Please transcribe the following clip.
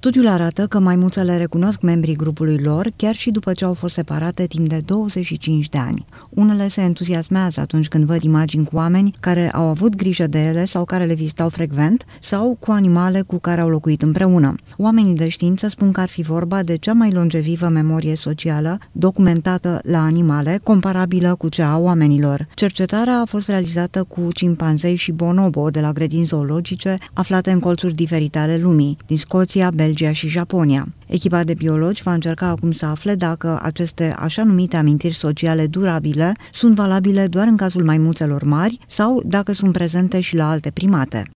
Studiul arată că maimuțele recunosc membrii grupului lor chiar și după ce au fost separate timp de 25 de ani. Unele se entuziasmează atunci când văd imagini cu oameni care au avut grijă de ele sau care le vizitau frecvent sau cu animale cu care au locuit împreună. Oamenii de știință spun că ar fi vorba de cea mai longevivă memorie socială documentată la animale, comparabilă cu cea a oamenilor. Cercetarea a fost realizată cu cimpanzei și bonobo de la grădini zoologice aflate în colțuri diferite ale lumii, din Scoția, Belgia și Japonia. Echipa de biologi va încerca acum să afle dacă aceste așa numite amintiri sociale durabile sunt valabile doar în cazul maimuțelor mari sau dacă sunt prezente și la alte primate.